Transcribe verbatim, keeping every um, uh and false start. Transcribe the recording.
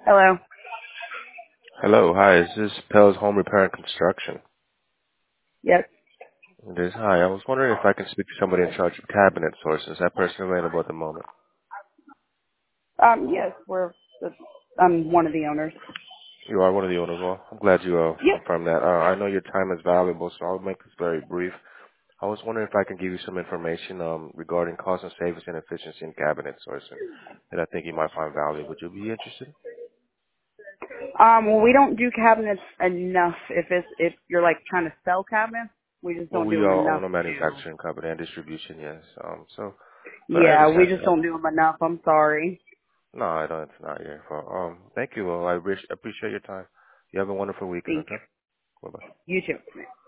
Hello. Hello, hi, is this Pell's Home Repair and Construction? Yes. It is. Hi, I was wondering if I can speak to somebody in charge of cabinet sources. Is that person available at the moment? Um. Yes, we're. I'm one of the owners. You are one of the owners. Well, I'm glad you uh, Yep. confirmed that. Uh, I know your time is valuable, so I'll make this very brief. I was wondering if I can give you some information um, regarding cost and savings and efficiency in cabinet sourcing that I think you might find valuable. Would you be interested? Um. Well, we don't do cabinets enough. If it's if you're like trying to sell cabinets, we just Well, don't do we them all enough own a to. manufacturing company and distribution, yes. Um, so, but I Yeah, we understand. just Uh, don't do them enough. I'm sorry. no, I don't. It's not your fault. Um, thank you. Well, I wish, appreciate your time. You have a wonderful weekend, Thank okay? Bye-bye. you. You too.